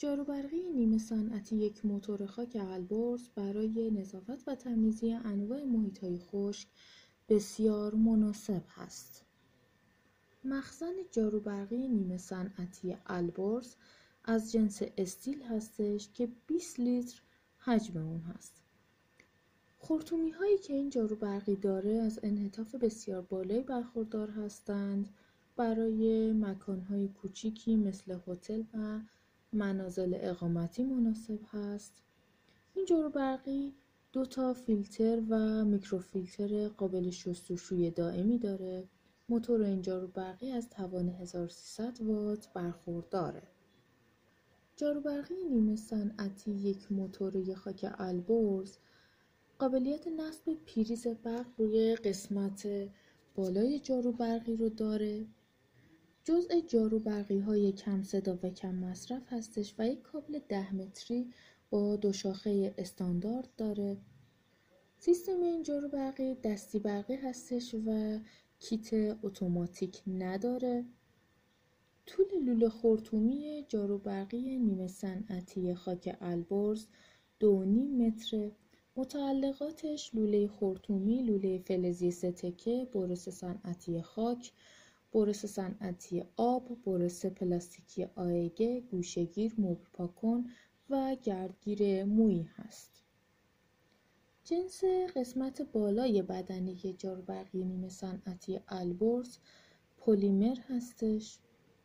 جاروبرقی نیمه صنعتی یک موتور خاک البرز برای نظافت و تمیزی انواع محیط‌های خشک بسیار مناسب است. مخزن جاروبرقی نیمه صنعتی البرز از جنس استیل هستش که 20 لیتر حجم اون هست. خرطومی هایی که این جاروبرقی داره از انعطاف بسیار بالایی برخوردار هستند. برای مکان‌های کوچیکی مثل هتل و منازل اقامتی مناسب هست. این جاروبرقی 2 فیلتر و میکروفیلتر قابل شستشوی دائمی داره. موتور این جاروبرقی از توان 1300 وات برخورداره. جاروبرقی نیمه صنعتی یک موتوری خاک البرز قابلیت نصب پریز برق روی قسمت بالای جاروبرقی رو داره. جزء جاروبرقی های کم صدا و کم مصرف هستش و یک کابل 10 متری با 2 شاخه استاندارد داره. سیستم این جاروبرقی دستی برقی هستش و کیت اتوماتیک نداره. طول لوله خرطومی جاروبرقی نیمه صنعتی خاک البرز 2.5 متره. متعلقاتش لوله خرطومی، لوله فلزی 3 تکه، برس صنعتی خاک، برس صنعتی آب، برس پلاستیکی آیگه، گوشه‌گیر، مبل پاکن و گردگیر مویی هست. جنس قسمت بالای بدنه جاروبرقی نیمه صنعتی البرز پلیمر هستش.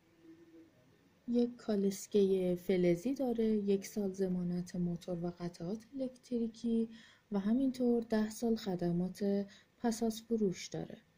یک کالسکه فلزی داره، 1 سال ضمانت موتور و قطعات الکتریکی و همینطور 10 سال خدمات پس از فروش داره.